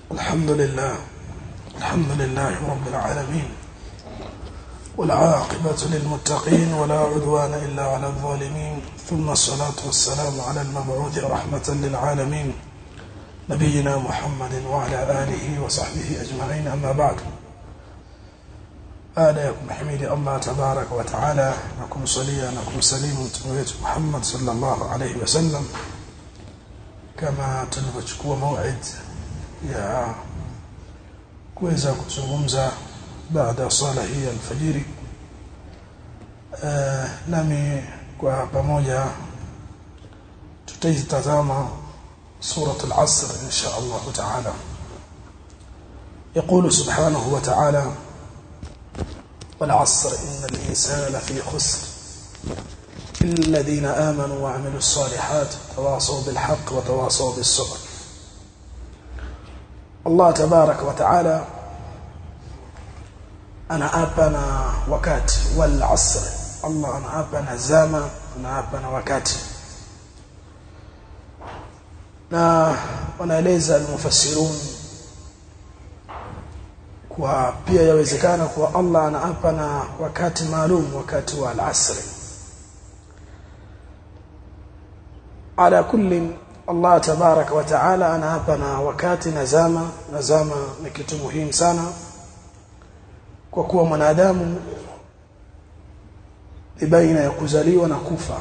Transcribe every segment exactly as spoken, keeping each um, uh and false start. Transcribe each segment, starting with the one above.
الحمد لله الحمد لله رب العالمين والعاقبة للمتقين ولا عدوان إلا على الظالمين ثم الصلاة والسلام على المبعوث رحمة للعالمين نبينا محمد وعلى آله وصحبه أجمعين. أما بعد، آلكم حميد الله تبارك وتعالى نكم صليا نكم سليم تنويت محمد صلى الله عليه وسلم كما تنبتكوا موعد ya kuweza kuzungumza baada sala hii ya alfajiri. Uh, nami kwa pamoja tutaitazama سورة العصر إن شاء الله تعالى. يقول سبحانه وتعالى: والعصر إن الإنسان لفي خسر إلا الذين آمنوا وعملوا الصالحات تواصوا بالحق وتواصوا بالصبر. Allah tabarak wa taala anaapa na wakati, wal asr, Allah anaapa na zama, anaapa na wakati. Na wanaeleza al-mufassirun kwa pia yawezekana kwa Allah anaapa na wakati maalum, wakati wa al-asr. Ala kulli, Allah tabaraka wa taala anaapa na wakati na zama. Na zama ni kitu muhimu sana kwa kuwa mwanadamu ni baina ya kuzaliwa na kufa,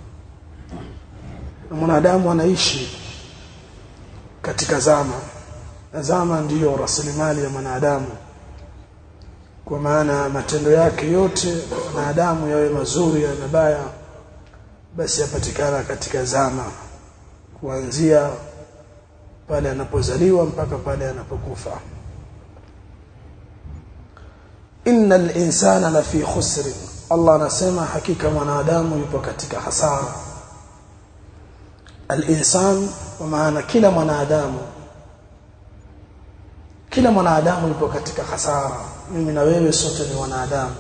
na mwanadamu anaishi katika zama, na zama ndiyo rasilimali ya mwanadamu, kwa maana matendo yake yote mwanadamu, yawe mazuri ya mabaya, basi yapatikana katika zama, kuanzia pale anapozaliwa mpaka pale anapokufa. Innal insana lafi khusr, Allah anasema hakika mwanadamu yupo katika hasara. Al-insan kwa maana kila mwanadamu, kila mwanadamu yupo katika hasara. Mimi na wewe sote ni wanadamu.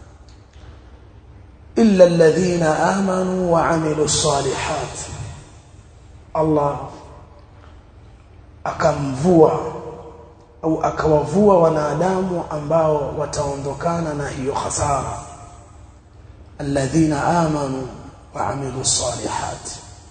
Illa alladhina amanu wa amilu salihat, Allah akamvua au akawavua wanadamu ambao wataondokana na hiyo hasara. Alladhina amanu wa amilu salihat.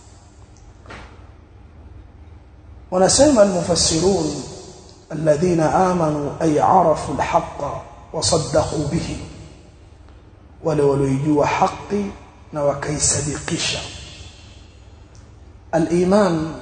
Wanasema al-mufassirun alladhina amanu ay arafu al-haqqa wa saddaqu bihi, wale walioijua haki na wakaisadikisha. Al-iman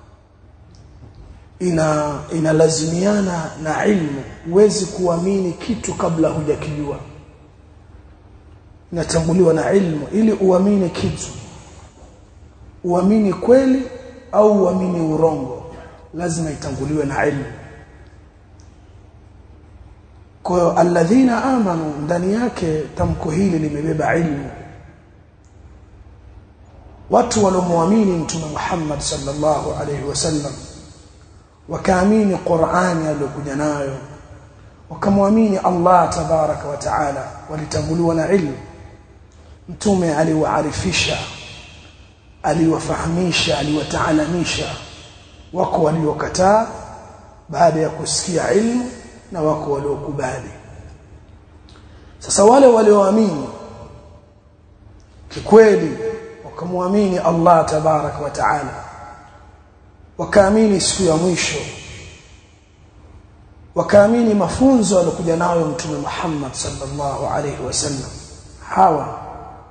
ina inalazimiana na ilmu. Huwezi kuamini kitu kabla hujakijua, inatanguliwa na ilmu ili uamini kitu. Uamini kweli au uamini urongo, lazima itanguliwe na ilmu. Kwa alladhina amanu, ndani yake tamko hili limebeba ilmu. Watu waliomuamini Mtume Muhammad sallallahu alayhi wasallam, wakaamini Qur'ani aliyokuja nayo, wakamwamini Allah tabaraka wa taala, walitanguliwa na ilmu. Mtume aliwaarifisha, aliwafahamisha, aliwataalamisha. Wako waliokataa baada ya kusikia ilmu na wako waliokubali. Sasa wale walioamini kikweli, wakamwamini Allah tabaraka wa taala, wakaamini siku ya mwisho, wakaamini mafunzo aliyokuja nayo Mtume Muhammad sallallahu alayhi wasallam, hawa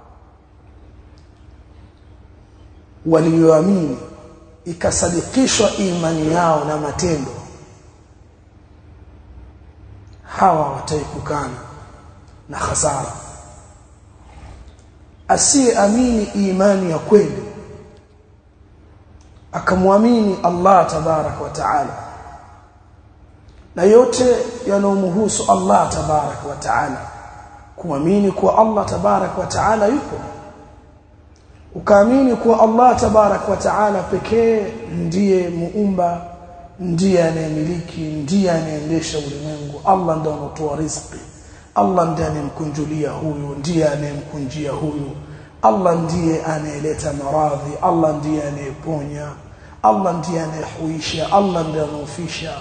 walioamini ikasadikishwa imani yao na matendo, hawa wataikukana na hasara. Asiyeamini imani ya kweli akamwamini Allah tabarak wa taala na yote yanomhusu Allah tabarak wa taala, kuamini kuwa Allah tabarak wa taala yupo, ukaamini kuwa Allah tabarak wa taala pekee ndiye muumba, ndiye anayemiliki, ndiye anayeendesha ulimwengu. Allah ndiye anatoa riziki, Allah ndiye anemkunjulia huyu, ndiye anemkunjia huyu. Allah ndiye anayeleta maradhi, Allah ndiye anayeponya, Allah ndiye anayehuisha, Allah ndiye anaofisha,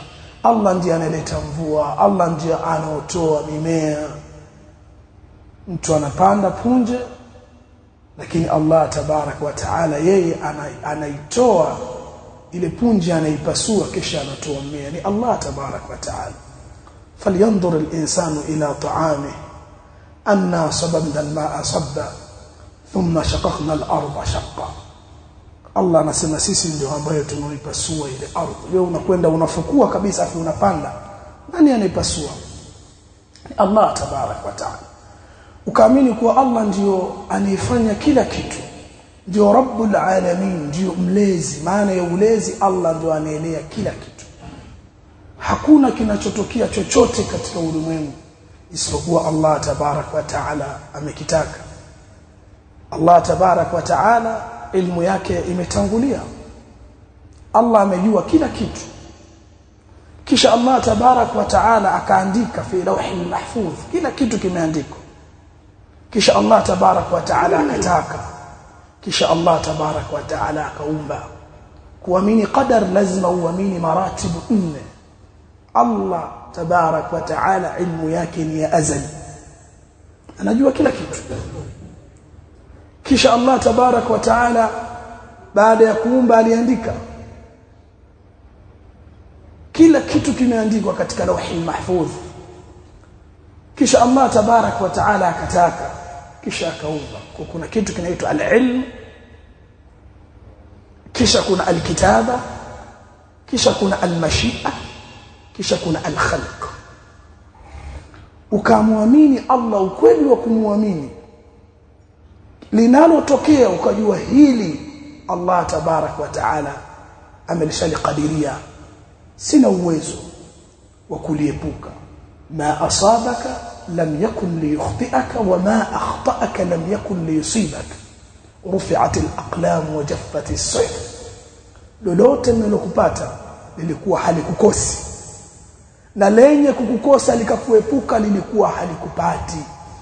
Allah ndiye analeta mvua, Allah ndiye anaotoa mimea. Mtu anapanda punje, lakini Allah tabarak wa taala yeye anaitoa ile punje, anaipasua kisha anatoa mmea. Ni Allah tabarak wa taala. falyanzur al-insanu ila ta'amihi anna sababna al-ma'a sabba thumma shaqaqna al-ardha shaqqa. Allah anasema sisi ndio ambao tunaipasua ile ardhi. Wewe unakwenda unafukua kabisa afu unapanda. Nani anaipasua? Allah tabarak wa taala. Ukaamini kuwa Allah ndio anayefanya kila kitu, ndio Rabbul Alamin, ndio mlezi. Maana ya ulezi, Allah ndio anaelea kila kitu. Hakuna kinachotokea chochote katika ulimwengu isipokuwa Allah tabarak wa taala amekitaka. Allah tabarak wa taala ilmu yake imetangulia. Allah amejua kila kitu. Kisha Allah tabarak wa taala akaandika fi lawhil mahfuz, kila kitu kimeandikwa. Kisha Allah tabarak wa taala akataka. Kisha Allah tabarak wa taala akaumba. Kuamini qadar lazima uamini maratibu nne. Allah tabarak wa taala ilmu yake ni ya azali, anajua kila kitu. Kisha Allah tabarak wa taala baada ya kuumba aliandika. Kila kitu kimeandikwa katika lawhil mahfuz. Kisha Allah tabarak wa taala akataka, kisha akaumba. Kuna kitu kinaitwa al-ilm, kisha kuna al-kitaba, kisha kuna al-mashi'a, kisha kuna al-khalq. Ukamwamini Allah ukweli wa kumwamini, linalotokea ukajua hili Allah tabarak wa taala amelishalikadiria, sina uwezo wa kuliepuka. ma asabaka lam yakun liyukhti'aka wa ma akhta'aka lam yakun liyusibaka, rufi'at al-aqlam wa jaffat as-sayf. lolote mlilokupata lilikuwa halikukosi, na lenye kukukosa likakuepuka lilikuwa halikupati.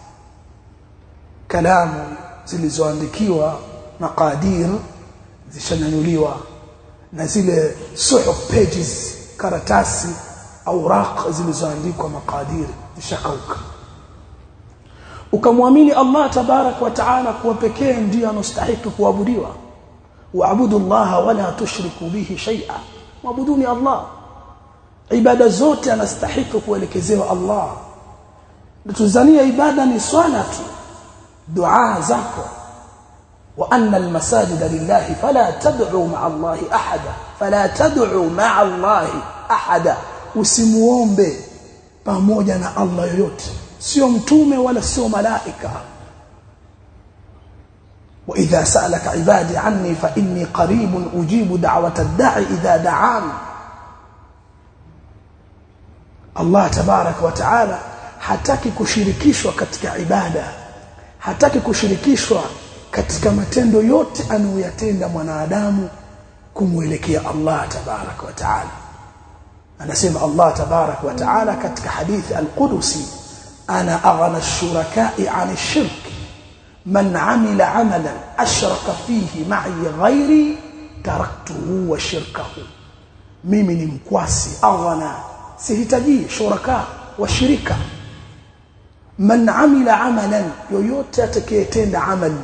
Kalamu zilizoandikiwa maqadir zishanyanyuliwa, na zile suhuf pages, karatasi au raq zilizoandikwa maqadir zishakauka. Ukamwamini Allah tabarak wa taala kuwa pekee ndiye anastahili kuabudiwa. Waabudu Allah wala tushriku bihi shay'a, waabuduni Allah. Ibada zote anastahili kuelekezewa Allah. Tuzania ibada ni swala tu, dua zako. wa anna almasajida lillahi fala tad'u ma'a Allah ahada, fala tad'u ma'a Allah ahada. Usimuombe pamoja na Allah yoyote, sio mtume wala sio malaika. wa idha sa'alaka ibadi anni fa inni qaribun ujibu da'wata ad-da'i idha da'an. Allah tabarak wa taala hataki kushirikishwa katika ibada, hataki kushirikishwa katika matendo yote anayoyatenda mwanadamu kumuelekea Allah tabarak wa taala. Anasema Allah tabarak wa taala katika hadithi al-Qudusi, ana aghna ash-shuraka'i 'ani ash-shirk man 'amila 'amalan ashraka fihi ma'i ghairi taraktuhu wa shirkahu. Mimi ni mkwasi, aghna, sihitaji shuraka wa shirika. Man 'amila 'amalan, yoyote atakayetenda amali,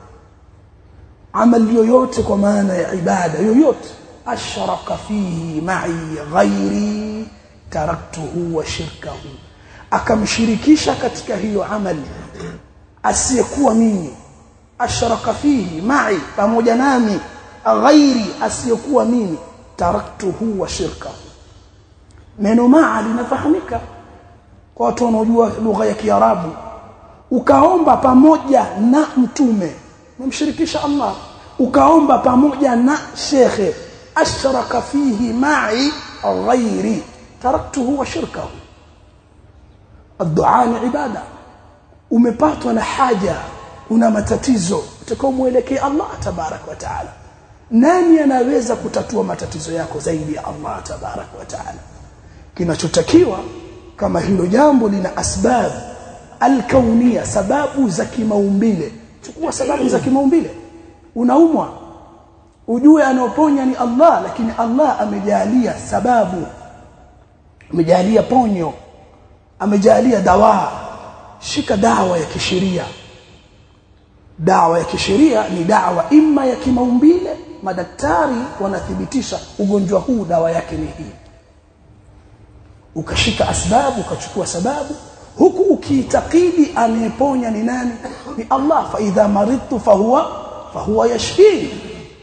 amali yoyote kwa maana ya ibada yoyote, ashraka fihi ma'i ghairi taraktuhu wa shirkahu, akamshirikisha katika hiyo amali asiyekuwa mimi. Ashraka fihi ma'i, pamoja nami, ghairi, asiyekuwa mimi, taraktuhu wa shirkahu. Neno ma'a linafahamika kwa watu wanaojua lugha ya Kiarabu. Ukaomba pamoja na mtume, umemshirikisha Allah. Ukaomba pamoja na shekhe, ashraka fihi ma'i ghairi taraktuhu wa shirkahu. Ad-du'a ni ibada. Umepatwa na haja, una matatizo, utakomuelekea Allah tabarak wa taala. Nani anaweza kutatua matatizo yako zaidi ya Allah tabarak wa taala? Kinachotakiwa, kama hilo jambo lina asbab al-kauniyya, sababu za kimaumbile, chukua sababu za kimaumbile. Unaumwa, ujue anaoponya ni Allah, lakini Allah amejalia sababu. amejalia ponyo, amejalia dawa. Shika dawa ya kisheria. Dawa ya kisheria ni dawa imma ya kimaumbile, madaktari wanathibitisha ugonjwa huu dawa yake ni hii. Ukashika asbabu, ukachukua sababu, huku ukiitakidi anayeponya ni nani? Ni Allah. Fa idha maridtu fahuwa fahuwa yashfini.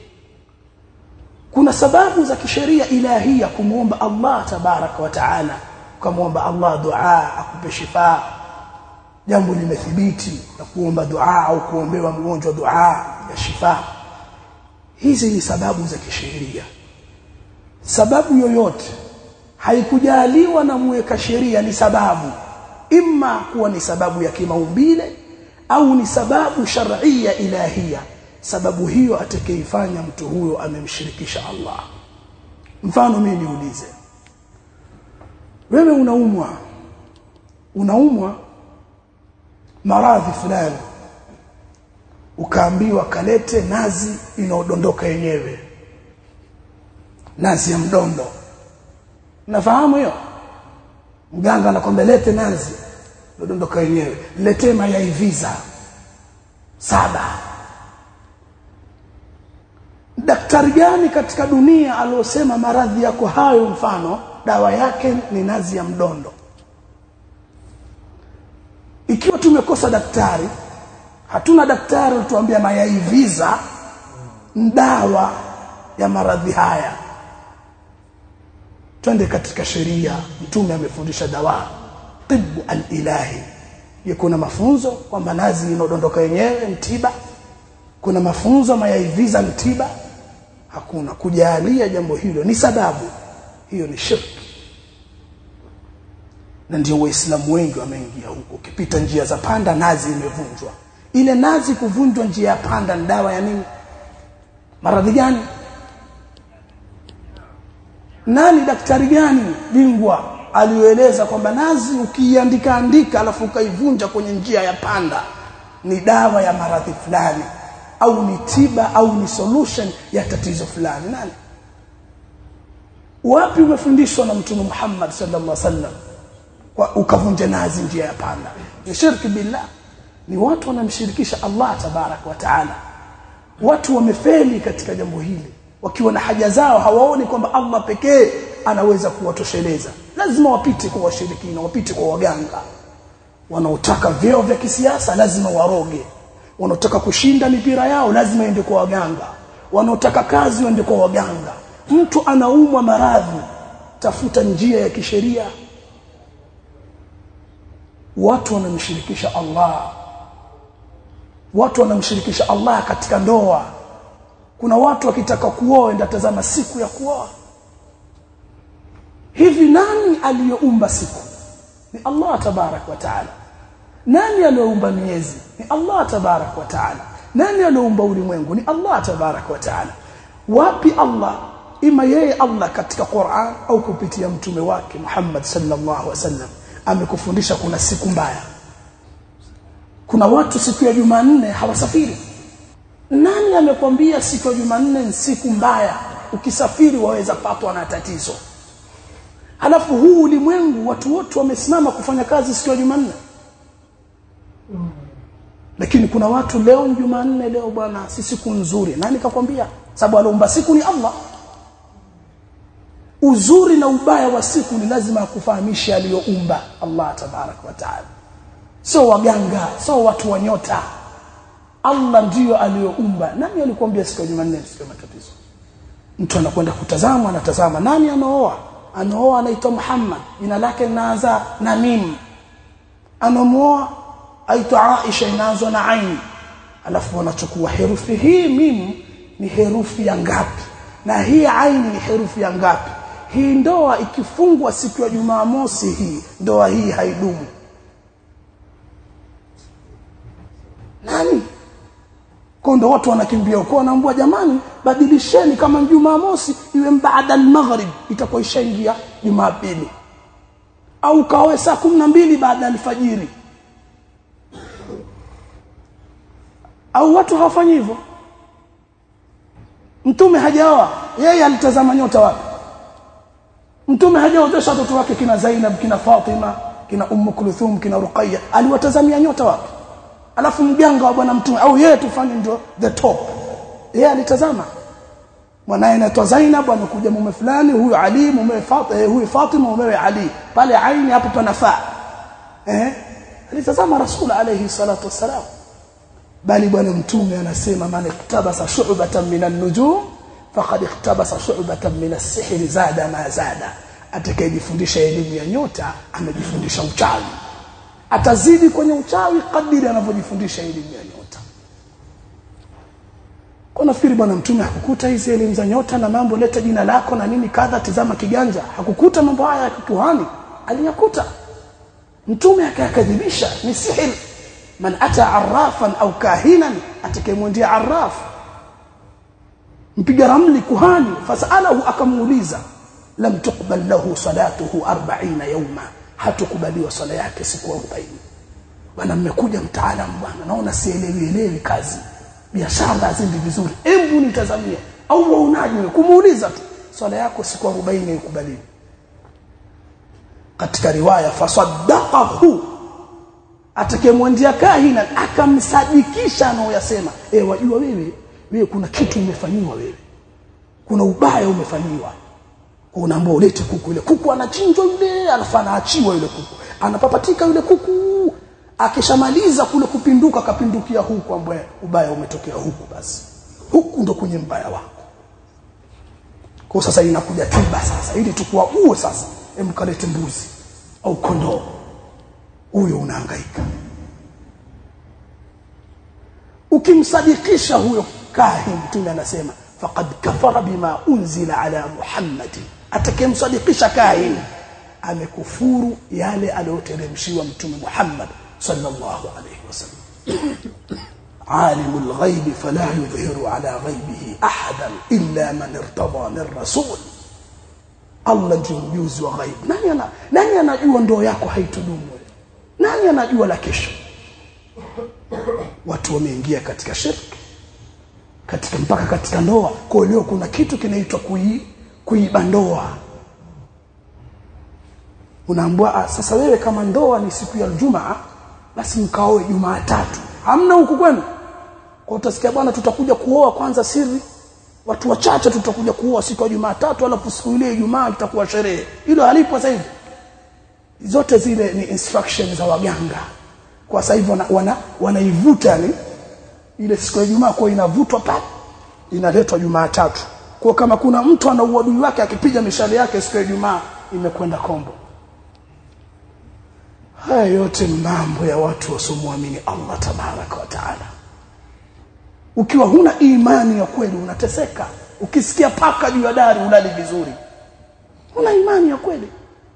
Kuna sababu za kisheria ilahia kumuomba Allah tabaraka wa taala. Kumuomba Allah dua akupe shifa, jambo limethibiti, na kuomba dua au kuombewa mgonjwa dua ya shifa. Hizi ni sababu za kisheria. Sababu yoyote haikujaliwa na mweka sheria ni sababu, imma kuwa ni sababu ya kimaumbile au ni sababu shar'ia ilahia. Sababu hiyo atakayeifanya mtu huyo amemshirikisha Allah. Mfano mimi niulize, wewe unaumwa unaumwa maradhi fulani, ukaambiwa kalete nazi inaodondoka yenyewe, nazi ya mdondo. Nafahamu hiyo? Mganga anakwambia lete nazi inaodondoka yenyewe, lete mayai visa saba. Daktari gani katika dunia aliyosema maradhi yako hayo mfano dawa yake ni nazi ya mdondo? Ikiwa tumekosa daktari, hatuna daktari utuambia mayai visa dawa ya maradhi haya, twende katika sheria. Mtume amefundisha dawa tibu al-ilahi. Kuna mafunzo kwamba nazi inodondoka yenyewe ni tiba, kuna mafunzo mayai visa ni tiba. Hakuna. Kujalia jambo hilo ni sababu, hiyo ni shirki. Na ndio Waislamu wengi wameingia huko. Ukipita njia za panda nazi imevunjwa. Ile nazi kuvunjwa njia ya panda ni dawa ya nini? Maradhi gani? Nani daktari gani bingwa aliyoeleza kwamba nazi ukiandika andika alafu ukaivunja kwenye njia ya panda ni dawa ya maradhi fulani, au ni tiba au ni solution ya tatizo fulani? Nani? Wapi umefundishwa na Mtume Muhammad sallallahu alaihi wasallam kwa ukavunja nazi njia ya panda? Ni shirki billah. Ni watu wanamshirikisha Allah tabarak wa taala. Watu wamefeli katika jambo hili. Wakiwa na haja zao hawaoni kwamba Allah pekee anaweza kuwatosheleza. Lazima wapite kwa washirikina, wapite kwa waganga. Wanaotaka vyeo vya kisiasa lazima waroge. Wanaotaka kushinda mipira yao lazima ende kwa waganga. Wanaotaka kazi waende kwa waganga. Mtu anaumwa maradhi, tafuta njia ya kisheria. Watu wanamshirikisha Allah. Watu wanamshirikisha Allah katika ndoa. Kuna watu wakitaka kuoa ndio tazama siku ya kuoa. Hivi nani aliyeumba siku? Ni Allah tabarak wa taala. Nani aliyeumba miezi? Ni Allah tabarak wa taala. Nani aliyeumba ulimwengu? Ni Allah tabarak wa taala. Wapi Allah? Ima yeye Allah katika Qur'an au kupitia mtume wake Muhammad sallallahu alaihi wasallam amekufundisha kuna siku mbaya. Kuna watu siku ya Jumanne hawasafiri. Nani amekwambia siku ya Jumanne ni siku mbaya? Ukisafiri waweza patwa na tatizo. Halafu huu ulimwengu watu wote wamesimama kufanya kazi siku ya Jumanne. Lakini kuna watu leo ni Jumanne, leo bwana si siku nzuri. Nani kakwambia? Sababu aliumba siku ni Allah. Uzuri na ubaya wa siku ni lazima akufahamishe aliyoumba Allah tabarak wa taala. Sio waganga, sio watu wa nyota. Allah ndiyo aliyoumba. Nani alikwambia siku ya Jumanne siku ya matatizo? Mtu anakwenda kutazama, anatazama nani anaoa? Anaoa anaitwa Muhammad, jina lake linaanza na mim. Anamoa aitwa Aisha, inaanza na ain. Alafu wanachukua herufi hii mim ni herufi ya ngapi? Na hii ain ni herufi ya ngapi? Hii ndoa ikifungwa siku ya Jumamosi hii, ndoa hii haidumu. Nani? Kondo watu wanakimbia huko, wanaambia jamani badilisheni kama Jumamosi iwe baada al-maghrib, itakuwa ishaingia Jumapili. Au kawe saa kumi na mbili baada al-fajiri. Au watu hawafanyi hivyo. Mtume hajaoa, yeye alitazama nyota wapi? Mtume hajaozesha watoto wake kina Zainab, kina Fatima, kina Ummu Kulthum, kina Ruqayya. Aliwatazamia nyota wapi? Alafu mjanga wa bwana Mtume au yeye tufanye ndio the top. Yeye alitazama mwanae anaitwa Zainab, anakuja mume fulani, huyu Ali, mume Fatima, eh, huyu Fatima, mume Ali. Pale aini hapo panafaa. Eh? Alitazama Rasul alayhi salatu wassalam. Bali bwana Mtume anasema man iktabasa shu'batan minan nujum faqad iktabasa shu'batan minas sihr zada ma zada. Atakayejifundisha elimu ya nyota amejifundisha uchawi. Atazidi kwenye uchawi kadiri anavyojifundisha elimu ya nyota. Kwa nafikiri bwana Mtume hakukuta hizi elimu za nyota na mambo leta jina lako na nini kadha tizama kiganja. Hakukuta mambo haya ya kuhani, aliyakuta. Mtume akakadhibisha ni sihir. Man ata arrafan au kahinan, atakayemwendea arraf mpiga ramli kuhani, fasalahu, akamuuliza, lam tuqbal lahu salatuhu arobaini yawma, hatukubaliwa sala yake siku arobaini. Bwana mmekuja mtaalamu bwana, naona sielewi elewi kazi, biashara hazindi vizuri, hebu nitazamie au waonaje? Kumuuliza tu sala yako siku arobaini ikubaliwe. Katika riwaya fasaddaqahu, atakayemwendea kahina akamsadikisha anaoyasema. Eh, wajua wewe wewe kuna kitu umefanywa, wewe kuna ubaya umefanywa. Unaambiwa ulete kuku, ile kuku anachinjwa yule, anafana achiwa yule kuku, anapapatika yule kuku, akishamaliza kule kupinduka kapindukia huku, ambaye ubaya umetokea huku, basi huku ndo kwenye mbaya wako. Kwa sasa inakuja tiba sasa, ili tukua uwe sasa emkalete mbuzi au kondoo, huyo unahangaika. Ukimsadikisha huyo kahin, Mtume anasema faqad kafara bima unzila ala Muhammad. Atakayemsadikisha kahin amekufuru yale aliyoteremshiwa Mtume Muhammad sallallahu alayhi wasallam. Alimul ghaib fala yudhiru ala ghaibihi ahadan illa man irtada min rasul. Allah ndiye mjuzi wa ghaib. Nani ana nani anajua ndoo yako haitudumu? Nani anajua la kesho? Watu wameingia katika shirki, katika mpaka katika ndoa. Kwa leo kuna kitu kinaitwa kui kuiba ndoa. Unaambiwa sasa wewe kama ndoa ni siku ya Ijumaa, basi mkaoe Jumatatu. Hamna huku kwenu. Kwa utasikia bwana tutakuja kuoa kwanza siri, watu wachache tutakuja kuoa siku ya Jumatatu, alafu siku ile Ijumaa itakuwa sherehe. Hilo halipo sasa hivi. Zote zile ni instructions za waganga. Kwa sasa hivi wana, wana wanaivuta yani ile siku ya Ijumaa kwa inavutwa pa inaletwa Jumatatu. Kwa kama kuna mtu ana uadui wake akipiga mishale yake siku ya Ijumaa, imekwenda kombo. Haya yote mambo ya watu wasiomuamini Allah tabaraka wa taala. Ukiwa huna imani ya kweli unateseka. Ukisikia paka juu ya dari ulali vizuri, huna imani ya kweli.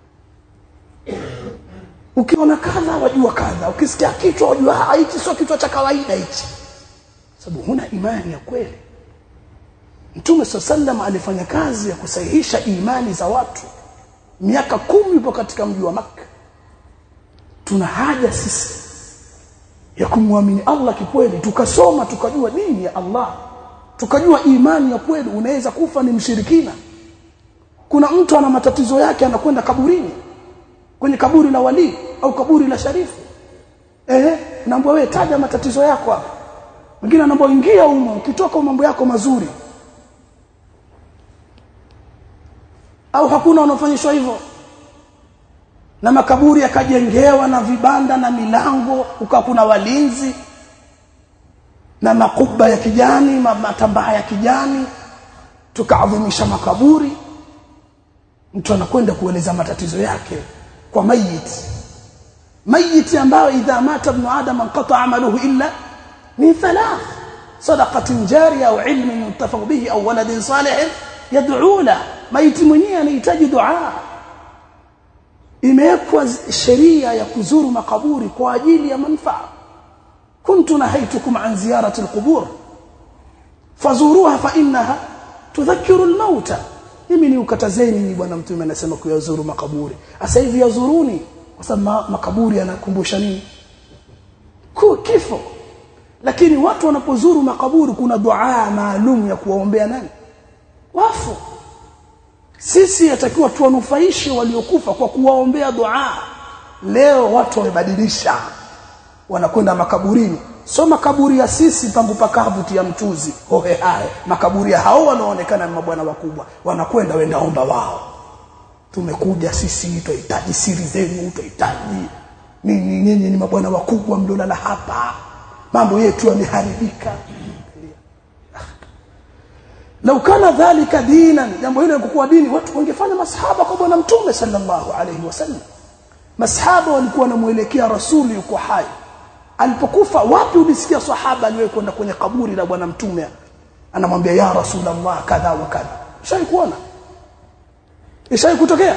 Ukiona kadha wajua kadha, ukisikia kichwa wajua hichi sio kichwa cha kawaida hichi, sababu huna imani ya kweli. Mtume sallallahu alifanya kazi ya kusahihisha imani za watu miaka kumi yupo katika mji wa Makka. Tuna haja sisi ya kumwamini Allah kikweli, tukasoma tukajua dini ya Allah, tukajua imani ya kweli. Unaweza kufa ni mshirikina. Kuna mtu ana matatizo yake anakwenda kaburini, kwenye kaburi la wali au kaburi la sharifu. Eh, naomba wewe taja matatizo yako hapa. Mwingine anaomba ingia humo, ukitoka mambo yako mazuri. Au hakuna wanafanyishwa hivyo? Na makaburi yakajengewa na vibanda na milango, ukawa kuna walinzi na makuba ya kijani, matambaa ya kijani, tukaadhimisha makaburi. Mtu anakwenda kueleza matatizo yake kwa mayiti. Mayiti ambayo idha mata ibn adam anqata amaluhu illa min thalath: sadaqatin jariyah au ilmin yuntafa'u bihi au waladin salih yad'u la. Mayiti mwenyewe anahitaji dua. Imewekwa sheria ya kuzuru makaburi kwa ajili ya manufaa. Kuntu nahaytukum an ziyarati alqubur fazuruha fa innaha tudhakkiru almauta. Mimi ni ukatazeni ni bwana Mtume anasema kuyazuru makaburi. Sasa hivi yazuruni kwa sababu makaburi yanakumbusha nini? Kwa kifo. Lakini watu wanapozuru makaburi kuna dua maalum ya kuwaombea nani? Wafu. Sisi yatakiwa tuwanufaishe waliokufa kwa kuwaombea dua. Leo watu wamebadilisha, wanakwenda makaburini. So makaburi ya sisi pangu pakabuti ya mchuzi hohe hae, makaburi ya hao wanaonekana mabwana wakubwa, wanakwenda wenda omba wao. Tumekuja sisi tuhitaji siri zenu, tuhitaji nini, nyinyi ni mabwana wakubwa mlolala hapa, mambo yetu yameharibika. Lau kana dhalika dinan, jambo hilo lingekuwa dini, watu wangefanya masahaba kwa bwana mtume sallallahu alayhi wasallam. Masahaba walikuwa wanamuelekea rasuli yuko hai. Alipokufa, wapi ulisikia sahaba aliyekwenda kwenye kaburi la bwana mtume anamwambia ya rasulullah kadha wa kadha? Shai kuona? Ishai kutokea?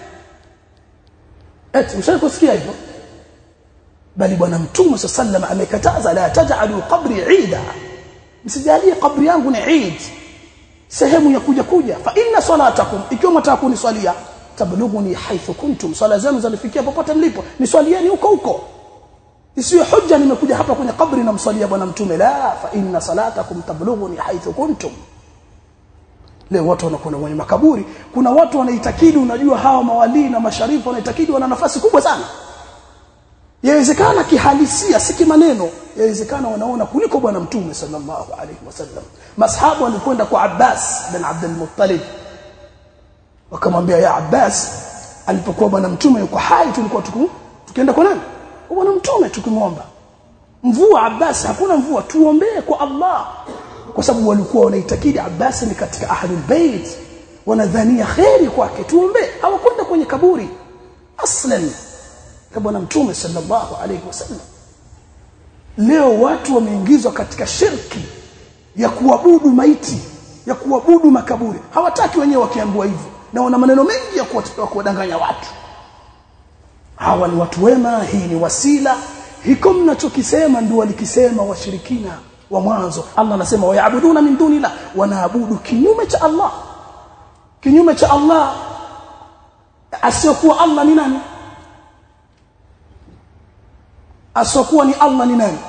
Eti mshai kusikia hivyo? Bali bwana mtume sallallahu alayhi amekataza, la taj'alu qabri 'ida, msijalie kabri yangu ni Eid, sehemu ya kuja kuja. Fa inna salatakum, ikiwa mtaka kuniswalia, tablughuni haythu kuntum, swala zenu zanifikia popote mlipo, niswalieni huko huko. Isiyo hujja nimekuja hapa kwenye kabri na mswalia bwana mtume, la, fa inna salatakum tablughuni haythu kuntum. Leo watu wanakwenda kwenye makaburi. Kuna watu wanaitakidi, unajua hawa mawali na masharifu wanaitakidi wana nafasi kubwa sana. Yawezekana kihalisia, si kimaneno, yawezekana wanaona kuliko bwana mtume sallallahu alayhi wasallam. Masahaba walikwenda kwa Abbas bin Abdul Muttalib, wakamwambia ya Abbas, alipokuwa bwana mtume yuko hai tulikuwa tuku tukienda kwa nani? Kwa bwana mtume tukimwomba mvua. Abbas, hakuna mvua, tuombee kwa Allah. Kwa sababu walikuwa wanaitakidi Abbas ni katika ahlul bait, wanadhania khairi kwake, tuombee. Hawakwenda kwenye kaburi aslan kwa bwana mtume sallallahu alayhi wasallam. Leo watu wameingizwa katika shirki ya kuabudu maiti, ya kuabudu makaburi. Hawataki wenyewe wakiambiwa hivyo, na wana maneno mengi ya kuwadanganya watu. Hawa ni watu wema, hii ni wasila. Hiko mnachokisema ndio walikisema washirikina wa mwanzo. Allah anasema wayabuduna min dunillah, wanaabudu kinyume cha Allah. Kinyume cha Allah, asiyokuwa Allah ni nani? Asiyokuwa ni Allah ni nani?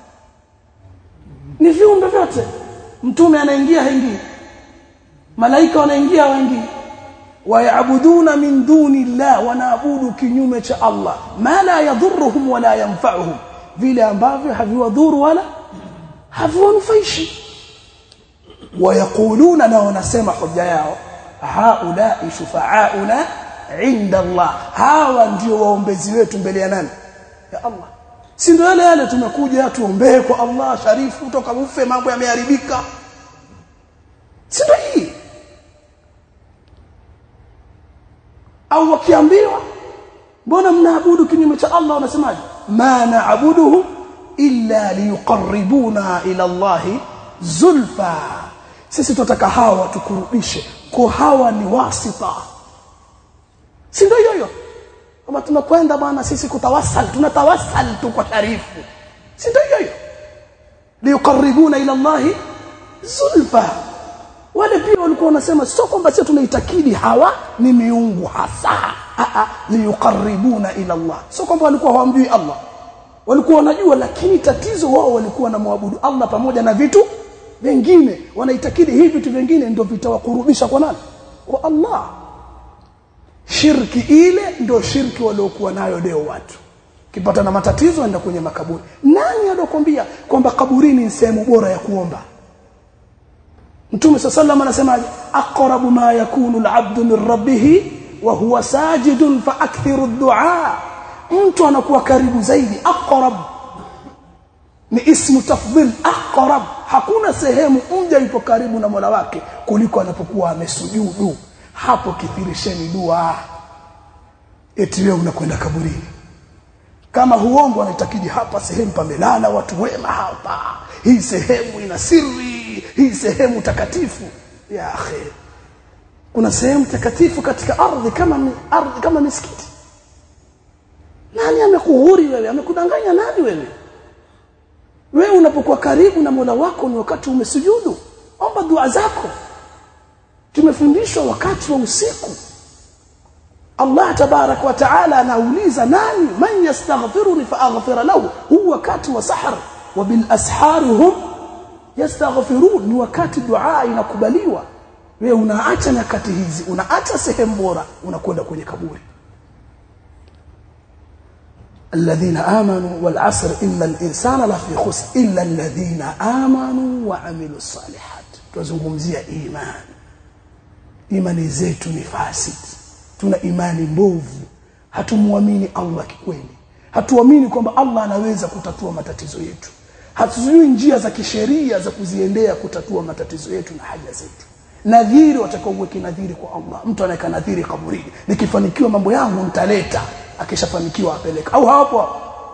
Ni viumbe vyote. Mtume anaingia haingii, malaika wanaingia waingii. Wayabuduna min dunillah, wanaabudu kinyume cha Allah, ma la yadhurruhum wala yanfa'uhum, vile ambavyo haviwadhuru wala haviwanufaishi. Wayaquluna, na wanasema hoja yao, haula shufa'auna inda Allah, hawa ndio waombezi wetu mbele ya nani? Ya Allah. Si ndio yale yale tumekuja tuombee kwa Allah sharifu toka ufe mambo yameharibika? Si ndio hii? Au wakiambiwa mbona mnaabudu kinyume cha Allah, wanasemaje? Ma na'buduhu illa liyuqarribuna ila Allah zulfa, sisi tunataka hawa tukurudishe kwa hawa ni wasita. Si ndio hiyo? Kama tunakwenda bwana sisi kutawassal, tunatawassal tu kwa sharifu. Si ndio hiyo? Liyuqarribuna ila Allah zulfa. Wale pia walikuwa wanasema sio kwamba sisi tunaitakidi hawa ni miungu hasa, a a liyuqarribuna ila Allah. Sio kwamba walikuwa hawamjui Allah, walikuwa wanajua, lakini tatizo wao walikuwa na muabudu Allah pamoja na vitu vingine. Wanaitakidi hivi vitu vingine ndio vitawakurubisha kwa nani? Kwa Allah. Shirki ile ndio shirki waliokuwa nayo leo watu. Kipata na matatizo enda kwenye makaburi. Nani alokuambia kwamba kaburini ni sehemu bora ya kuomba? Mtume sallallahu anasemaje? Aqrabu ma yakunu al-'abdu min rabbih wa huwa sajidun fa akthiru ad-du'a. Mtu anakuwa karibu zaidi. Aqrab ni ismu tafdhil, aqrab. Hakuna sehemu mja yupo karibu na Mola wake kuliko anapokuwa amesujudu. Hapo kithirisheni dua. Eti wewe unakwenda kaburini. Kama huongo anaitakidi hapa sehemu pamelala watu wema hapa, hii sehemu ina siri, hii sehemu takatifu. Ya akhi, kuna sehemu takatifu katika ardhi kama ardhi kama misikiti? Nani amekuhuri wewe? Amekudanganya nani wewe? Wewe unapokuwa karibu na Mola wako ni wakati umesujudu, omba dua zako. Tumefundishwa wakati wa usiku. Allah tabarak wa taala anauliza nani? Man yastaghfiruni fa aghfir lahu. Huwa wakati wa sahar, wa bil asharihum yastaghfirun, ni wakati dua inakubaliwa. wewe unaacha nyakati hizi, unaacha sehemu bora, unakwenda kwenye kaburi. alladhina amanu wal asr illa al insana la fi khusr illa alladhina amanu wa amilus salihat. Tuzungumzia imani. Imani zetu ni fasid. Tuna imani mbovu. Hatumuamini Allah kikweli. Hatuamini kwamba Allah anaweza kutatua matatizo yetu. Hatujui njia za kisheria za kuziendea kutatua matatizo yetu na haja zetu. Nadhiri watakaoweka nadhiri kwa Allah. Mtu anaweka nadhiri kaburini, nikifanikiwa mambo yangu nitaleta, akishafanikiwa apeleka. Au hapo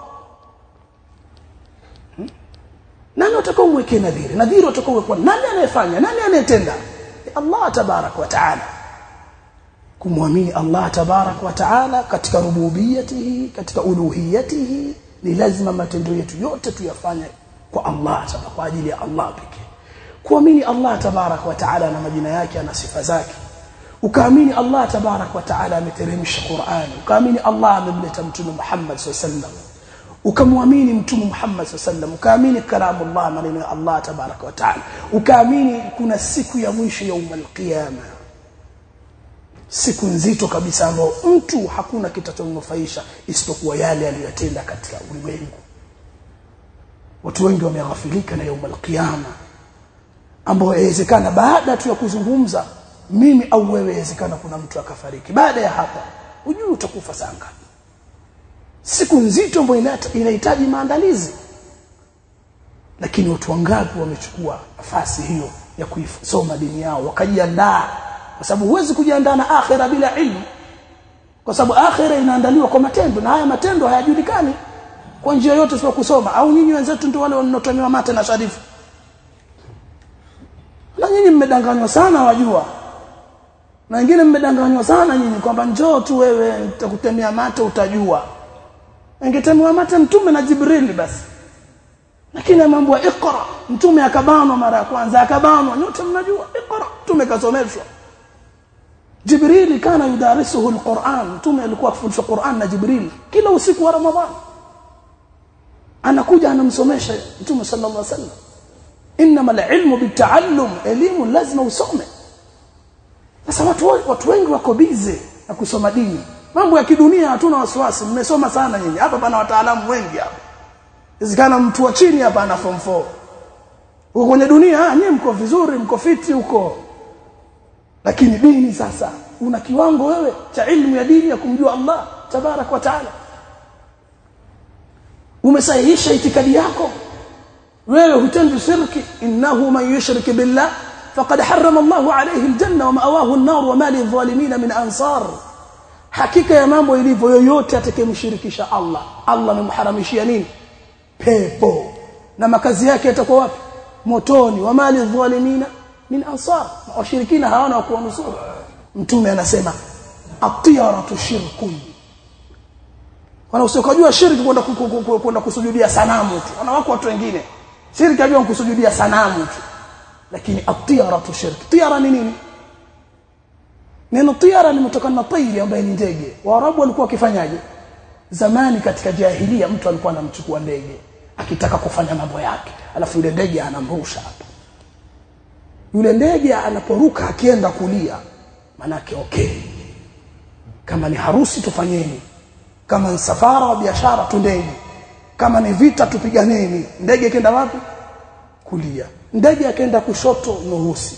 hmm? Nani watakaoweka nadhiri? Nadhiri watakaoweka nani anayefanya? Nani anayetenda? Allah tabarak wa taala. Kumwamini Allah tabarak wa taala katika rububiyatihi, katika uluhiyatihi, ni lazima matendo yetu yote tuyafanye kwa Allah tabarak, kwa ajili ya Allah pekee. Kuamini Allah tabarak wa taala na majina yake na sifa zake, ukaamini Allah tabarak wa taala ameteremsha Qur'an, ukaamini Allah amemleta mtume Muhammad sallallahu alaihi wasallam, ukamwamini mtume Muhammad sallallahu alaihi wasallam, ukaamini kalamullah, maneno ya Allah tabarak wa taala, ukaamini kuna siku ya mwisho ya yaumul qiyama, siku nzito kabisa ambayo mtu hakuna kitachomnufaisha isipokuwa yale aliyotenda katika ulimwengu. Watu wengi wameghafilika na yaumul qiyama, ambao inawezekana baada tu ya kuzungumza mimi au wewe, inawezekana kuna mtu akafariki. Baada ya hapa hujui utakufa saa ngapi. Siku nzito ambayo inahitaji maandalizi. Lakini watu wangapi wamechukua nafasi hiyo ya kuisoma dini yao, wakajiandaa? Kwa sababu huwezi kujiandaa na akhira bila ilmu. Kwa sababu akhira inaandaliwa kwa matendo, na haya matendo hayajulikani kwa njia yote sio kusoma. Au nyinyi wenzetu ndio wale wanaotamiwa mate na sharifu? Na nyinyi mmedanganywa sana, wajua. Na wengine mmedanganywa sana nyinyi kwamba njoo tu wewe nitakutemea mate utajua. Angetemea mate mtume na Jibril basi. Lakini mambo ya Iqra, mtume akabanwa mara ya kwanza, akabanwa, nyote mnajua Iqra, mtume kasomeshwa. Jibril kana yudarisuhu alquran, mtume alikuwa akifundisha Qur'an na Jibril kila usiku wa Ramadhani. Anakuja anamsomesha mtume sallallahu alaihi wasallam. Inma al-ilmu bit-ta'allum, elimu lazima usome. Sasa watu watu wengi wako busy na kusoma dini. Mambo ya kidunia hatuna wasiwasi, mmesoma sana nyinyi. Hapa pana wataalamu wengi hapa. Inawezekana mtu wa chini hapa ana form four. Uko kwenye dunia, nyinyi mko vizuri, mko fiti huko. Lakini dini sasa, una kiwango wewe cha ilmu ya dini ya kumjua Allah tabarak wa taala? Umesahihisha itikadi yako? wewe hutendi shirki? innahu man yushrik billah faqad harrama Allahu alayhi aljanna wa ma'awahu an-nar wa ma lidh-dhalimin min ansar. Hakika ya mambo ilivyo, yoyote atakayemshirikisha Allah, Allah amemharamishia nini? Pepo, na makazi yake yatakuwa wapi? Motoni. wa ma lidh-dhalimin min ansar, washirikina hawana wa kuwanusuru. Mtume anasema at-tiyaratu shirkun. Wana usikojua shirki kwenda kwenda kusujudia sanamu tu. Wana wako watu wengine shirki ajua kusujudia sanamu tu. Lakini at-tiyaratu shirk. Tiyara ni nini? Neno tiyara limetokana na tayri ambaye ni ndege. Waarabu walikuwa wakifanyaje? Zamani katika jahiliya mtu alikuwa anamchukua ndege akitaka kufanya mambo yake, alafu ile ndege anamrusha hapa. Yule ndege anaporuka akienda kulia, manake okay, kama ni harusi tufanyeni, kama ni safara wa biashara tundeni, kama ni vita tupiganeni. Ndege kenda wapi? Kulia. Ndege akaenda kushoto, nuhusi.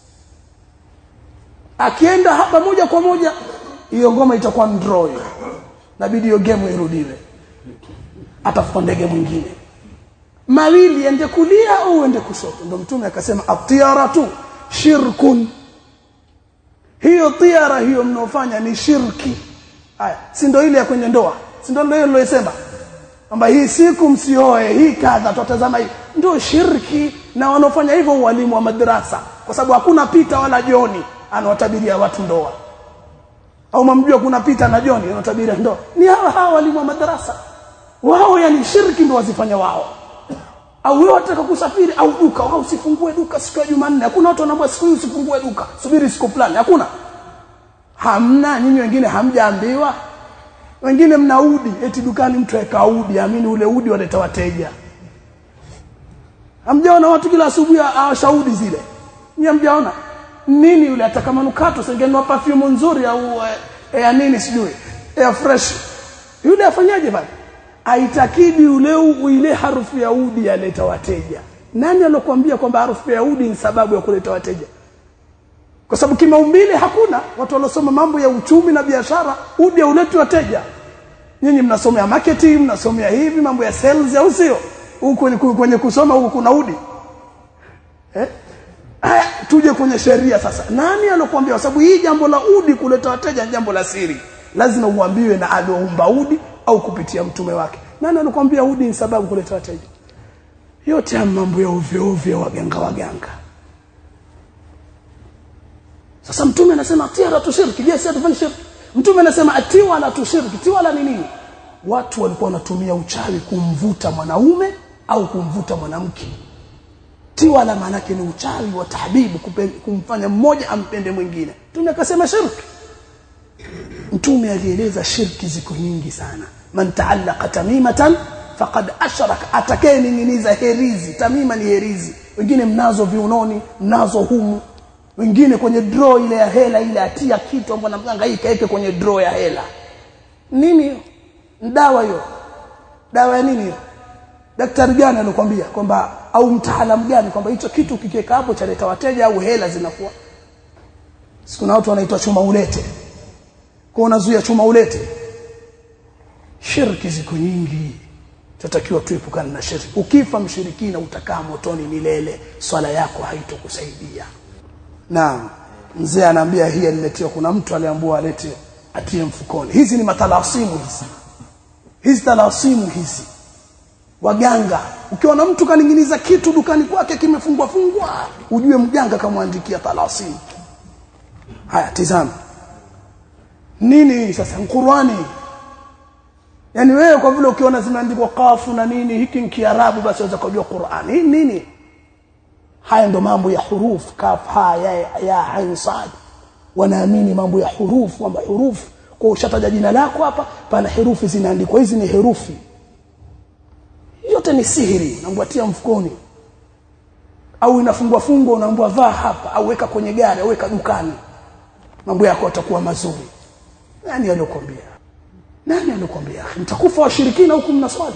Akienda hapa moja kwa moja, hiyo ngoma itakuwa draw, inabidi hiyo game irudiwe, atafuta ndege mwingine. Mawili, ende kulia au ende kushoto. Ndio Mtume akasema at-tiyaratu shirkun. Hiyo tiyara hiyo mnaofanya ni shirki. Haya, si ndio ile ya kwenye ndoa? Si ndio ile niliyosema kwamba hii siku msioe, hii kadha tutatazama hii, ndio shirki. Na wanaofanya hivyo walimu wa madrasa, kwa sababu hakuna Pita wala Joni anawatabiria watu ndoa. Au mamjua kuna Pita na Joni anawatabiria ndoa? Ni hawa hawa walimu wa madrasa. Wao yani shirki ndio wazifanya wao. Au wewe unataka kusafiri au duka, au usifungue duka siku ya Jumanne. Hakuna watu wanaambia siku hii usifungue duka, subiri siku fulani. Hakuna. Hamna. Nyinyi wengine hamjaambiwa. Wengine mnaudi eti dukani mtu aweka udi, amini ule udi waleta wateja. Hamjaona watu kila asubuhi awashaudi zile? Nyinyi hamjaona? nini yule atakamanukato sengenwa perfume nzuri au eh, ya nini sijui air fresh yule afanyaje bali aitakidi ule ile harufu ya udi yaleta wateja. Nani alokuambia kwamba harufu ya udi ni sababu ya kuleta wateja? Kwa sababu kimaumbile hakuna watu walosoma mambo ya uchumi na biashara udi ulete wateja. Nyinyi mnasomea marketing, mnasomea hivi mambo ya sales au sio? Huko kwenye kusoma huko kuna udi. Eh? Aya, tuje kwenye sheria sasa. Nani alokuambia? Kwa sababu hii jambo la udi kuleta wateja ni jambo la siri. Lazima uambiwe na alioumba udi au kupitia mtume wake. Nani alokuambia udi ni sababu kuleta wateja? Yote ya mambo ya ovyo ovyo waganga waganga. Sasa mtume anasema atia la tushiriki, je, si atafanya shirki? Mtume anasema atiwa la tushiriki. Tiwa la nini? Watu walikuwa wanatumia uchawi kumvuta mwanaume au kumvuta mwanamke. Tiwa la maana yake ni uchawi wa tahbibu, kumfanya mmoja ampende mwingine. Mtume akasema shirki. Mtume alieleza shirki ziko nyingi sana. Man ta'allaqa tamimatan faqad ashraka, atakayeninginiza herizi. Tamima ni herizi, wengine mnazo viunoni, mnazo humu, wengine kwenye draw ile ya hela ile atia kitu ambapo mganga hii kaeke kwenye draw ya hela. Nini dawa hiyo? Dawa ya nini hiyo? Daktari gani anakuambia kwamba au mtaalamu gani kwamba hicho kitu kikiweka hapo chaleta wateja au hela zinakuwa? Sikuna watu wanaitwa chuma ulete. Kwa unazuia chuma ulete. Shirki ziko nyingi. Tutakiwa tuepukane na shirki. Ukifa mshirikina utakaa motoni milele, swala yako haitokusaidia. Naam, mzee anaambia hii aliletea, kuna mtu aliambiwa alete atie mfukoni. Hizi ni matalasimu hizi. Hizi talasimu hizi. Waganga, ukiona mtu kaninginiza kitu dukani kwake kimefungwa fungwa, ujue mganga kamwandikia talasimu. Haya, tazama. Nini sasa Qur'ani? Yaani wewe kwa vile ukiona zimeandikwa kafu na nini hiki ni Kiarabu basi unaweza kujua Qur'ani. Hii nini? Haya ndo mambo ya huruf, kaf, ha, ya, ya, ain, sad. Wanaamini mambo ya huruf, kwamba huruf kwa ushataja jina lako hapa pana herufi zinaandikwa, hizi ni herufi. Yote ni sihiri, unaambiwa mfukoni. Au inafungwa fungo unaambiwa vaa hapa au weka kwenye gari au weka dukani. Mambo yako yatakuwa mazuri. Nani aliyokuambia? Nani aliyokuambia? Mtakufa washirikina huku mnaswali.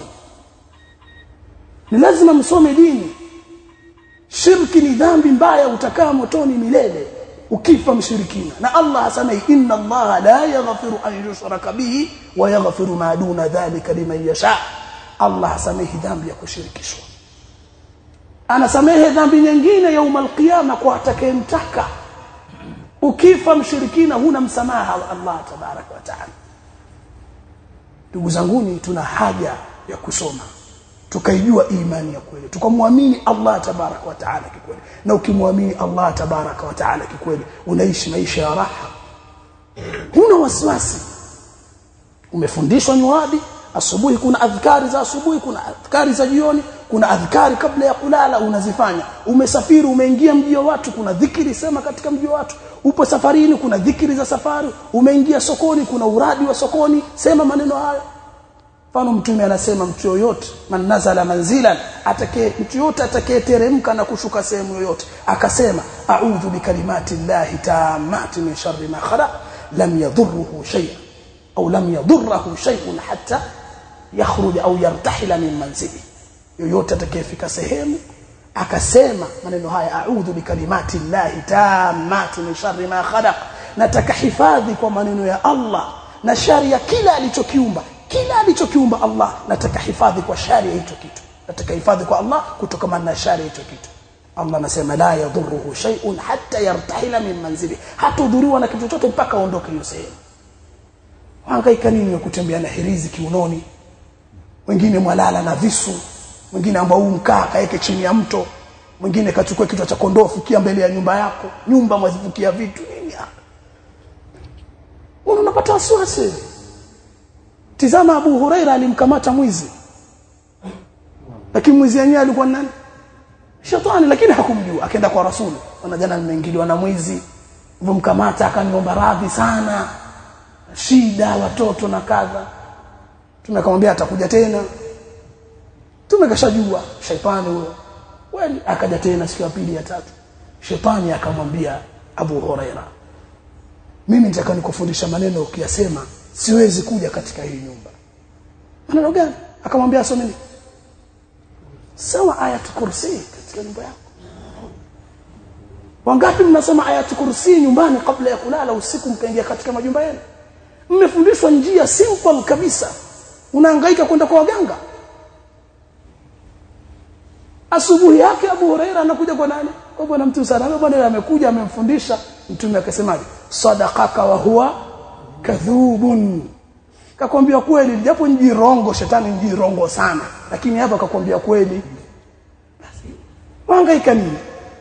Ni lazima msome dini. Shirki ni dhambi mbaya, utakaa motoni milele ukifa mshirikina. Na Allah asema inna Allah la yaghfiru an yushraka bihi wa yaghfiru ma duna dhalika liman yasha. Allah hasamehi dhambi ya kushirikishwa. Anasamehe dhambi nyingine yaum al-qiyama kwa atakayemtaka. Ukifa mshirikina huna msamaha wa Allah tabaraka wa taala. Ndugu zanguni, tuna haja ya kusoma tukaijua imani ya kweli, tukamwamini Allah tabaraka wa taala kikweli. Na ukimwamini Allah tabaraka wa taala kikweli unaishi maisha ya raha, huna wasiwasi. Umefundishwa nyuadi, asubuhi kuna adhkari za asubuhi, kuna adhkari za jioni, kuna adhkari kabla ya kulala unazifanya. Umesafiri umeingia mji wa watu, kuna dhikri sema katika mji wa watu. Upo safarini, kuna dhikri za safari. Umeingia sokoni, kuna uradi wa sokoni, sema maneno haya. Mfano mtume anasema mtu yoyote man nazala manzilan, atakaye mtu yote atakayeteremka na kushuka sehemu yoyote akasema a'udhu bikalimati llahi tammati min sharri ma khalaq lam yadhurruhu shay'un au lam yadhurruhu shay'un hatta yakhruj au yartahila min manzili. Yoyote atakayefika sehemu akasema maneno haya a'udhu bikalimati llahi tammati min sharri ma khalaq, nataka hifadhi kwa maneno ya Allah na shari ya kila alichokiumba. Kila alichokiumba Allah nataka hifadhi kwa shari ya hicho kitu. Nataka hifadhi kwa Allah kutokana na shari ya hicho kitu. Allah anasema la yadhurruhu shay'un hatta yartahila min manzili, hatudhuriwa na kitu chochote mpaka aondoke hiyo sehemu. Hangaika nini kutembea na hirizi kiunoni? Wengine mwalala na visu, wengine ambao umkaa kaeke chini ya mto, mwingine kachukua kitu cha kondoo fukia mbele ya nyumba yako, nyumba mwazifukia vitu nini? Unapata wasiwasi. Tizama Abu Huraira alimkamata mwizi. Lakini mwizi yenyewe alikuwa nani? Shetani, lakini hakumjua. Akaenda kwa Rasuli. Wana jana nimeingiliwa na mwizi. Vumkamata akaniomba radhi sana. Shida watoto na kadha. Tumekamwambia atakuja tena. Tumekashajua shetani huyo. Wali akaja tena siku ya pili ya tatu. Shetani akamwambia Abu Huraira, mimi nitaka nikufundisha maneno ukiyasema siwezi kuja katika hii nyumba. Maneno gani? Akamwambia asomeni sawa ayat kursi katika nyumba yako. Wangapi mnasoma ayat kursi nyumbani kabla ya kulala usiku mkaingia katika majumba yenu? Mmefundishwa njia simple kabisa, unahangaika kwenda kwa waganga. Asubuhi yake Abu Huraira anakuja kwa nani? Kwa bwana Mtume sallallahu alaihi wasallam. Amekuja amemfundisha. Mtume akasemaje? Sadaqaka wa huwa kadhubun. Kakwambia kweli, japo njirongo, shetani njirongo sana, lakini hapa akakwambia kweli. Basi wahangaika nini?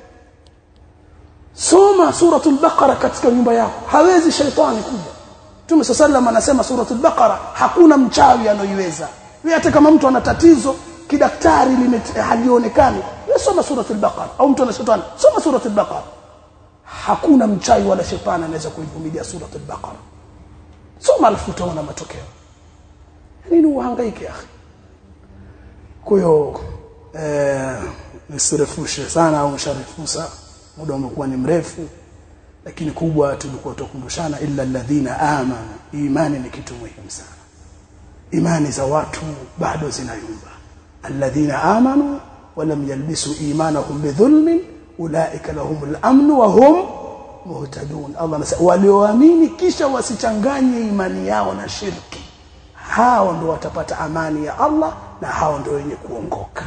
Soma suratul Baqara katika nyumba yako, hawezi shetani kuja. Mtume sallallahu alaihi wasallam anasema suratul Baqara hakuna mchawi anoiweza. Wewe hata kama mtu ana tatizo kidaktari halionekani, wewe soma suratul Baqara. Au mtu ana shetani, soma suratul Baqara. Hakuna mchawi wala shetani anaweza kuivumilia suratul Baqara. Soma alafu utaona matokeo. Nini uhangaike akhi? Kwa hiyo eh nisirefushe sana au msharifusa, muda umekuwa ni mrefu, lakini kubwa tulikuwa tukumbushana illa alladhina amanu. Imani ni kitu muhimu sana. Imani za watu bado zinayumba. Alladhina amanu wa lam yalbisu imanahum bidhulmin ulaika lahumul amn wa hum muhtadun. Allah anasema walioamini kisha wasichanganye imani yao na shirki, hao ndio watapata amani ya Allah na hao ndio wenye kuongoka.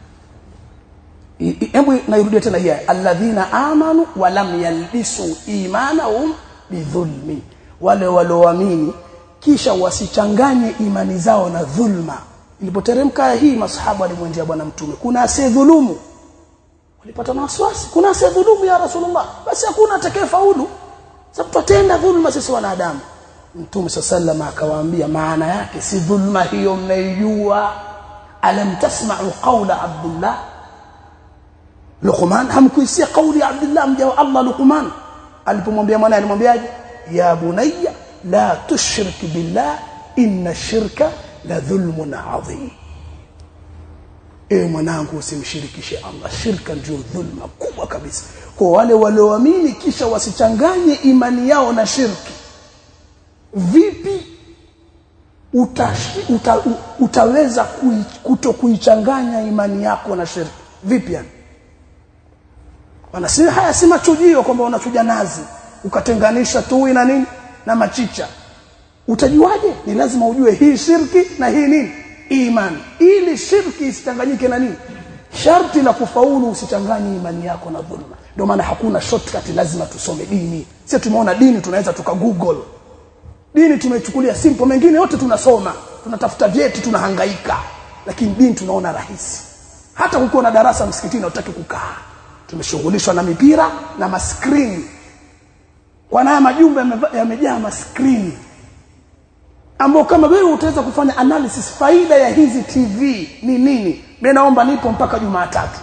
Hebu nairudia tena hii, alladhina amanu wa lam yalbisu imanahum bidhulmi, wale walioamini kisha wasichanganye imani zao na dhulma. Ilipoteremka hii, masahaba walimwendea bwana Mtume, kuna asidhulumu? Walipata na wasiwasi, kuna asidhulumu ya Rasulullah? Basi hakuna atakayefaulu, sababu tutenda dhulma sisi wanadamu. Mtume sallallahu akawaambia maana yake si dhulma hiyo mnaijua. Alam tasma'u qawla Abdullah Luqman? Hamkuisikia kauli ya Abdullah mja wa Allah Luqman alipomwambia mwanae, alimwambiaje? Ya bunayya la tushrik billah inna shirka la dhulmun adhim. Ewe mwanangu, usimshirikishe Allah, shirka ndio dhulma kubwa kabisa. Kwa wale walioamini kisha wasichanganye imani yao na shirki, vipi utashi, uta, utaweza kui, kuto kuichanganya imani yako na shirki? Vipi yani? Wanasema haya si machujio kwamba unachuja nazi ukatenganisha tui na nini na machicha. Utajuaje? Ni lazima ujue hii shirki na hii nini imani, ili shirki isichanganyike na nini. Sharti la kufaulu usichanganye imani yako na dhulma. Ndio maana hakuna shortcut, lazima tusome dini. Sisi tumeona dini tunaweza tuka google. Dini tumechukulia simple, mengine yote tunasoma, tunatafuta vyeti, tunahangaika, lakini dini tunaona rahisi. Hata ukiwa na darasa msikitini unataka kukaa, tumeshughulishwa na mipira na maskrini. Kwa naya majumba yamejaa maskrini ambao kama wewe utaweza kufanya analysis faida ya hizi T V ni nini. Mimi naomba nipo mpaka Jumatatu,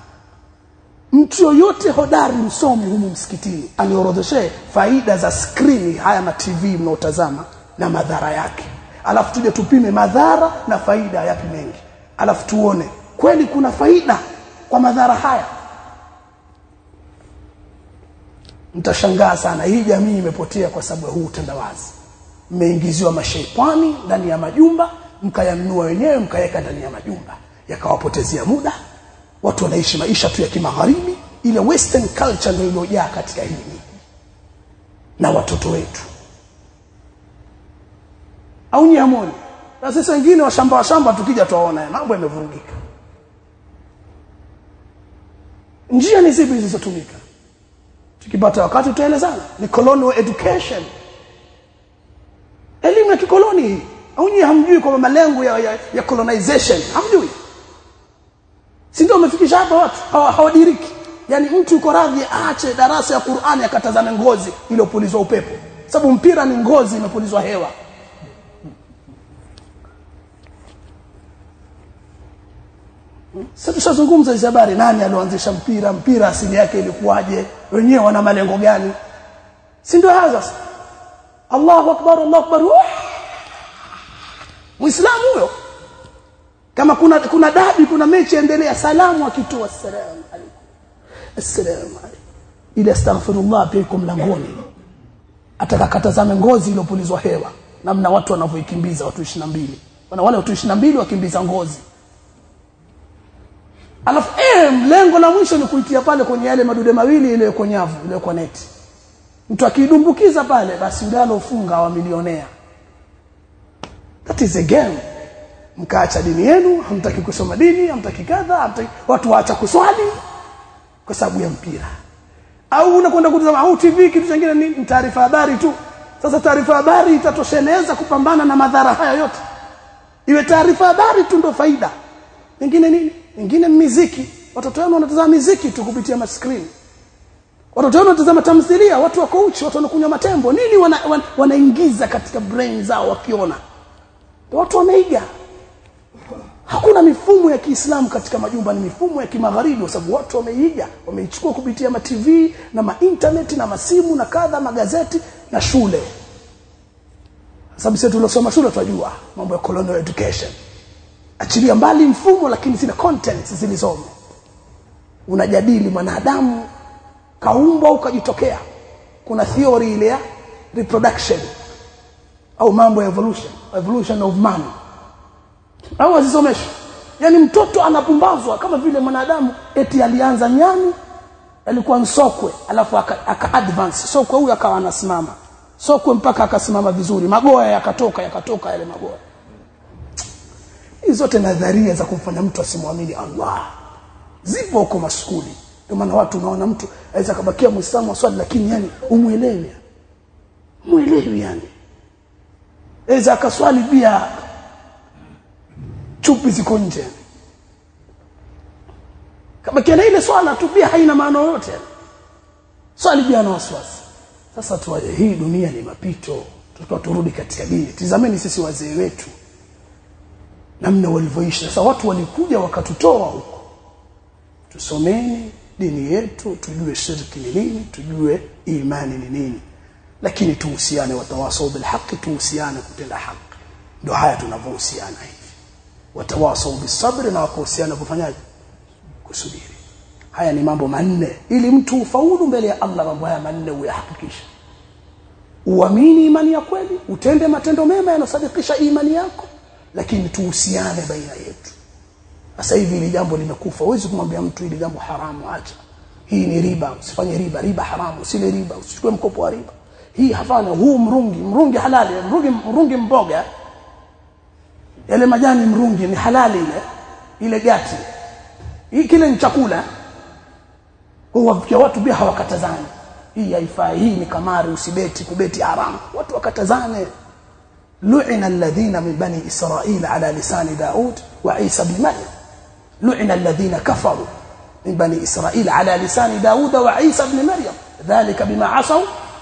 mtu yoyote hodari msomi humu msikitini aniorodheshe faida za screen haya ma T V mnaotazama na madhara yake, alafu tuje tupime madhara na faida yapi mengi, alafu tuone kweli kuna faida kwa madhara haya. Mtashangaa sana, hii jamii imepotea kwa sababu huu utandawazi. Mmeingiziwa mashaitani ndani ya majumba, mkayanunua wenyewe mkaweka ndani ya majumba, yakawapotezea muda. Watu wanaishi maisha tu ya kimagharibi, ile western culture ndio iliyojaa katika hii na watoto wetu. Au nyamoni. Na sisi wengine wa shamba wa shamba tukija tuwaona mambo yamevurugika. Njia ni zipi zilizotumika? Tukipata wakati tutaelezana. Ni colonial education, elimu ya kikoloni. Au nyinyi hamjui kwa malengo ya, ya, ya colonization? Hamjui? Si ndio umefikisha hapa watu hawadiriki? Yani mtu yuko radhi aache darasa ya Qur'ani akatazame ngozi iliyopulizwa upepo, sababu mpira ni ngozi imepulizwa hewa. Sasa tushazungumza hizo habari, nani alianzisha mpira, mpira asili yake ilikuwaje, wenyewe wana malengo gani? Si ndio haza? Allahu akbar, Allahu akbar. Muislamu huyo kama kuna kuna dabi, kuna mechi endelea, salamu akitoa assalamu alaykum, assalamu alaykum, ile astaghfirullah pia iko mlangoni. Atakakatazame ngozi iliyopulizwa hewa, namna watu wanavyoikimbiza watu ishirini na mbili. Wana wale watu ishirini na mbili wakimbiza ngozi. Alafu eh lengo la mwisho ni kuitia pale kwenye yale madude mawili ile kwa nyavu, ile kwa neti. Mtu akidumbukiza pale basi yule alofunga wa milionea. That is a game. Mkaacha dini yenu, hamtaki kusoma dini, hamtaki kadha, hamtaki watu waacha kuswali kwa sababu ya mpira. Au unakwenda kutazama au T V kitu kingine ni taarifa habari tu. Sasa taarifa habari itatosheleza kupambana na madhara haya yote. Iwe taarifa habari tu ndo faida. Nyingine nini? Nyingine muziki. Watoto wao wanatazama muziki tu kupitia ma screen. Watoto wao wanatazama tamthilia, watu wako uchi, watu wanakunywa matembo. Nini wanaingiza wana, wana katika brain zao wakiona? Watu wameiga. Hakuna mifumo ya Kiislamu katika majumba, ni mifumo ya kimagharibi kwa sababu watu wameiga, wameichukua kupitia ma T V na ma internet na masimu na kadha magazeti na shule. Sababu sisi tuliosoma shule tunajua mambo ya colonial education. Achilia mbali mfumo lakini zina contents zilizomo. Unajadili mwanadamu kaumbwa ukajitokea. Kuna theory ile ya reproduction au mambo ya evolution, evolution of man. Au azisomeshwe. Yaani mtoto anapumbazwa kama vile mwanadamu eti alianza nyani, alikuwa nsokwe, alafu aka, aka advance. Sokwe huyu akawa anasimama. Sokwe mpaka akasimama vizuri. Magoya yakatoka yakatoka yale magoya. Hizo zote nadharia za kumfanya mtu asimwamini Allah. Zipo huko maskuli. Ndio maana watu unaona mtu aweza kubakia Muislamu wa swali lakini yani umuelewi. Umuelewi yani. Aweza akaswali pia chupi ziko nje. Kama kile ile swala tu pia haina maana yoyote. Swali pia na wasiwasi. Sasa tuwaje, hii dunia ni mapito. Tutakuwa turudi katika dini. Tizameni sisi wazee wetu namna walivyoishi. Sasa watu walikuja wakatutoa huko. Tusomeni dini yetu, tujue shirki ni nini, tujue imani ni nini. Lakini tuhusiane watawasau bil haqq, tuhusiane kutenda haki. Ndio haya tunavyohusiana hivi. Watawasau bis sabr, na wakuhusiana kufanyaje? Kusubiri. Haya ni mambo manne ili mtu ufaulu mbele ya Allah. Mambo haya manne uyahakikisha. Uamini imani ya kweli, utende matendo mema yanosadikisha imani yako, lakini tuhusiane baina yetu. Sasa hivi ile jambo limekufa. Huwezi kumwambia mtu ile jambo haramu acha. Hii ni riba, usifanye riba, riba haramu, usile riba, usichukue mkopo wa riba. Hii hafanya, huu mrungi, mrungi halali, mrungi mrungi mboga. Yale majani mrungi ni halali ile, ile gati. Hii kile ni chakula. Huwa watu pia hawakatazani. Hii haifai, hii ni kamari, usibeti, kubeti haramu. Watu wakatazane. لعن الذين من بني إسرائيل على لسان داود وعيسى بن مريم. لعن الذين كفروا من بني إسرائيل على لسان داود وعيسى بن مريم ذلك بما عصوا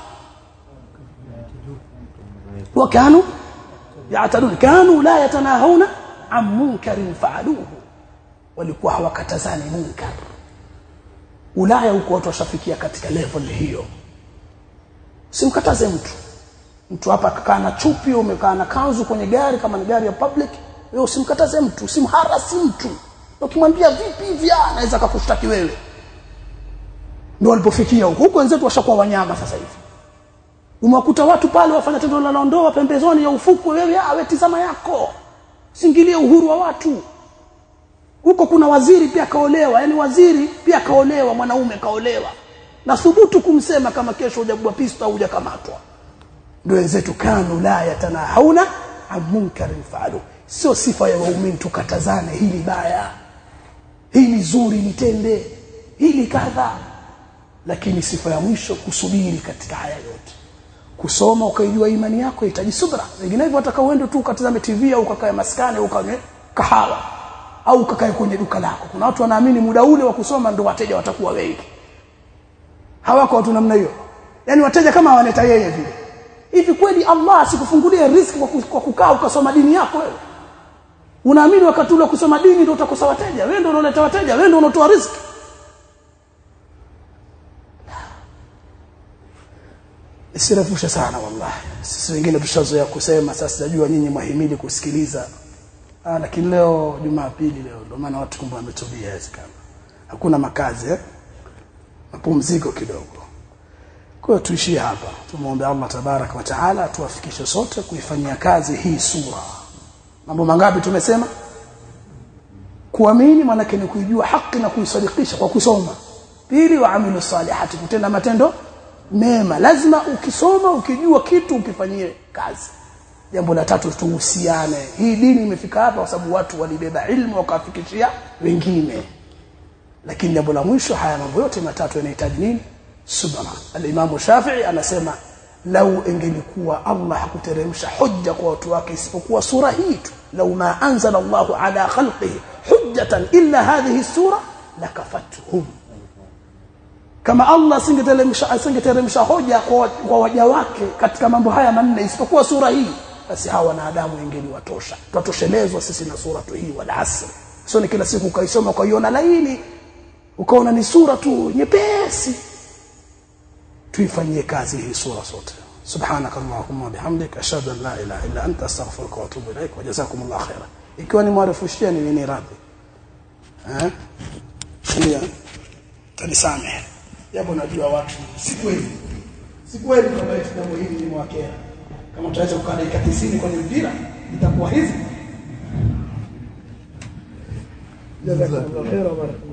وكانوا يعتدون كانوا لا يتناهون عن منكر فعلوه. walikuwa hawakatazani munkar. Ulaya huko watu washafikia katika level hiyo. Simkataze mtu. Mtu hapa akakaa na chupi, umekaa na kanzu kwenye gari kama ni gari ya public, wewe usimkataze mtu, usimharasi mtu. Ukimwambia vipi hivi anaweza kukushtaki wewe. Ndio walipofikia huko. Huko wenzetu washakuwa wanyama sasa hivi. Umewakuta watu pale wafanya tendo la ndoa pembezoni ya ufukwe, wewe awe tizama yako. Singilie uhuru wa watu. Huko kuna waziri pia kaolewa, yani waziri pia kaolewa, mwanaume kaolewa. Na thubutu kumsema kama kesho hujabwa pista au hujakamatwa. Ndio wenzetu kanu la yatanahauna an munkarin fa'alu. Sio sifa ya waumini tukatazane hili baya, hili zuri nitende, hili kadha. Lakini sifa ya mwisho kusubiri katika haya yote. Kusoma ukaijua imani yako inahitaji subra. Vinginevyo wataka uende tu ukatazame T V au ukakae maskani au ukanywe kahawa au ukakae kwenye duka lako. Kuna watu wanaamini muda ule wa kusoma ndio wateja watakuwa wengi. Hawako watu namna hiyo. Yaani wateja kama wanaleta yeye vile. Hivi kweli Allah asikufungulie riziki kwa kukaa ukasoma dini yako wewe? Unaamini wakati ule kusoma dini ndio utakosa wateja? Wewe ndio unaleta wateja, wewe ndio unatoa riziki. Isirefusha sana wallahi. Sisi wengine tushazoea kusema, sasa sijajua nyinyi mwahimili kusikiliza. Ah, lakini leo Jumapili leo ndio maana watu kumbe wametubia hizi kama. Hakuna makazi eh? mapumziko kidogo. Kwa tuishie hapa. Tumuombe Allah tabaraka wa taala tuwafikishe sote kuifanyia kazi hii sura. Mambo mangapi tumesema? Kuamini maana yake ni kujua haki na kuisadikisha kwa kusoma. Pili, waamilu salihati, kutenda matendo mema. Lazima ukisoma ukijua kitu ukifanyie kazi. Jambo la tatu, tuhusiane. Hii dini imefika hapa kwa sababu watu walibeba ilmu wakafikishia wengine. Lakini jambo la mwisho, haya mambo yote matatu yanahitaji nini? Subra. Al-Imam Shafi'i anasema lau ingelikuwa Allah hakuteremsha hujja kwa watu wake isipokuwa sura hii tu, lau ma anzala Allahu ala khalqihi hujjatan illa hadhihi sura lakafatuhum. Kama Allah asingeteremsha asingeteremsha hoja kwa, kwa waja wake katika mambo haya manne isipokuwa sura hii, basi hawa wanadamu wengine watosha. Tutoshelezwa sisi na sura tu hii, wal asr. Sio ni kila siku kaisoma kwa iona laini ukaona ni sura tu nyepesi. Tuifanyie kazi hii sura sote. Subhanakallahumma bihamdika ashhadu an la ilaha illa anta astaghfiruka wa atubu ilaik wa jazakumullahu khairan. Ikiwa ni mwarifushia ni nini radhi. Eh? Ndio. Tanisamehe. Japo najua watu si kweli. Si kweli kwamba hicho jambo hili ni mwakera. Kama tutaweza kukaa dakika tisini kwenye mpira itakuwa hivi. Jazakumullahu khairan.